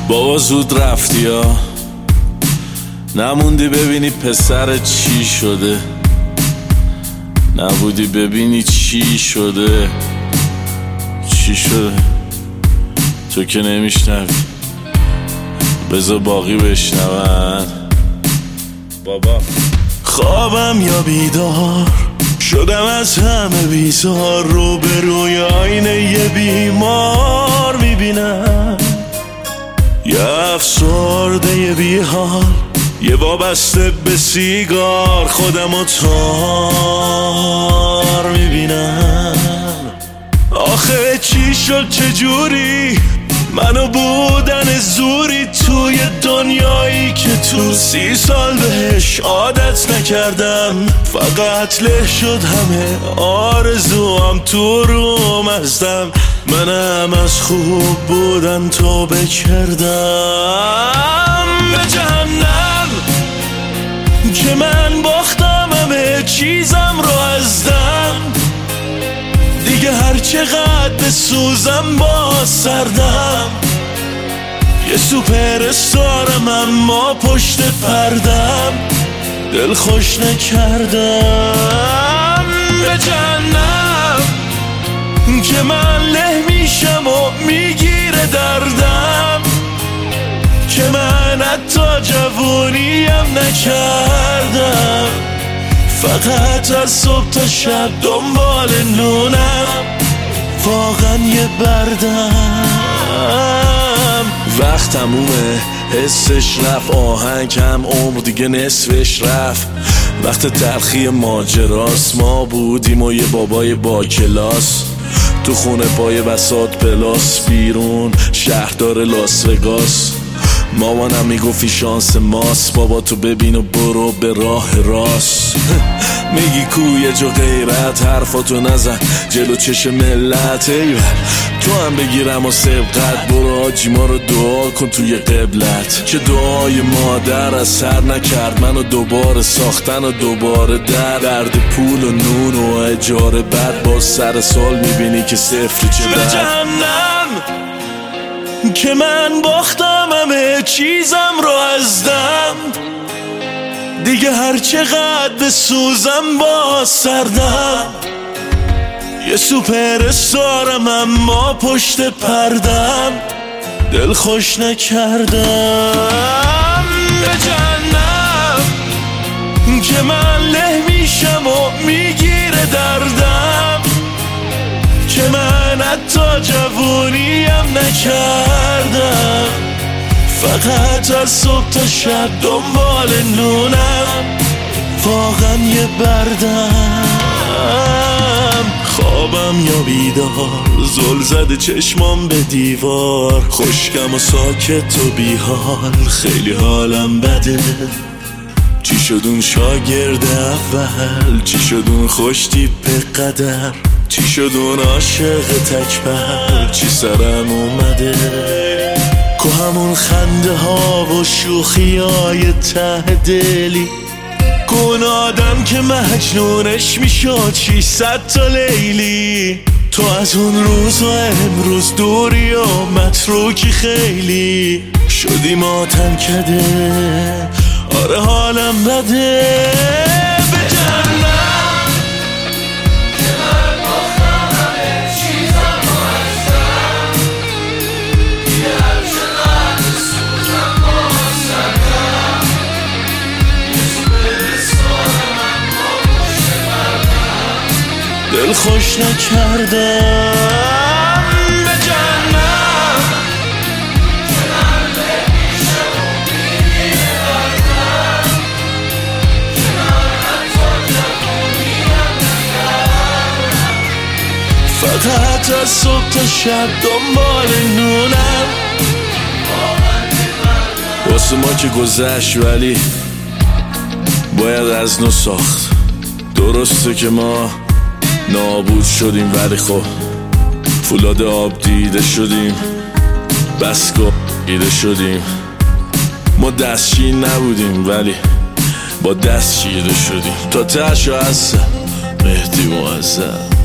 بابا زود رفتی ها، نموندی ببینی پسر چی شده، نبودی ببینی چی شده. چی شده؟ تو که نمیشنوی، بذار باقی بشنون. بابا خوابم یا بیدار شدم از همه بیزار، رو به روی آینه یه بیمار میبینم، یه افسرده یه بیحال، یه وابسته به سیگار، خودم و تار میبینم. آخه چی شد چجوری منو بودن زوری توی دنیایی که تو 30 سال بهش عادت نکردم، فقط له شد همه آرزوام تو روم ازدم، منم از خوب بودن توبه کردم. به جهنم که من باختم همه چیزم رو از دم، دیگه هر چقدر بسوزم با سردم، یه سوپر استارم اما پشت پردم، دل خوش نکردم. به جهنم که من له میشم و میگیره دردم، که من حتی جوونیم نکردم، فقط از صبح تا شب دنبال نونم، واقعا یه بردم. وقت تمومه حسش رفت، آهنگم عمر دیگه نصفش رفت، وقت تلخی ماجراست، ما بودیم و یه بابای با کلاس، تو خونه پای بساط پلاس، بیرون شهردار لاس وگاس، مامانم میگفتی شانس ماست، بابا تو ببین و برو به راه راست. میگی کو یه جو غیرت، حرفاتو نزن جلو چش ملت، ایول تو هم بگیرم و سبقت، برو حاجی ما رو دعا کن توی قبلت، که دعای مادر اثر نکرد، منو دوباره ساختن و دوباره درد پول و نون و اجاره، بعد با سر سال میبینی که صفر چه به جهنم که من باختم همه چیزم رو از دم، دیگه هر چقدر بسوزم با سردم، یه سوپر استارم اما پشت پردم، دل خوش نکردم. به جهنم که من له میشم و میگیره دردم، که من حتی جوونیم نکردم، فقط از صبح تا شب دنبال نونم، واقعا یه بردم. خوابم یا بیدار زل زده چشمام به دیوار، خشکم و ساکت و بیحال، خیلی حالم بده. چی شد اون شاگرد اول، چی شد اون خوش تیپ قدر، چی شد اون عاشق تکبر، چی سرم اومده، که همون خنده ها و شوخی های ته دلی، کن آدم که مجنونش میشد 600 تا لیلی، تو از اون روز و امروز دوری و متروکی خیلی، شدی ماتم کده، آره حالم بده. به جهنم دل خوش نکردم. به جهنم که من له میشم و میگیره دردم، که من حتی جوونیم نکردم، فقط از صبح تا شب دنبال نونم، واسه ما که گذشت ولی باید از نو ساخت. درسته که ما نابود شدیم ولی خب فولاد آب دیده شدیم، بسکا دیده شدیم، ما دستشین نبودیم ولی با دست چیده شدیم، تا تهش هستم مهدی معظم.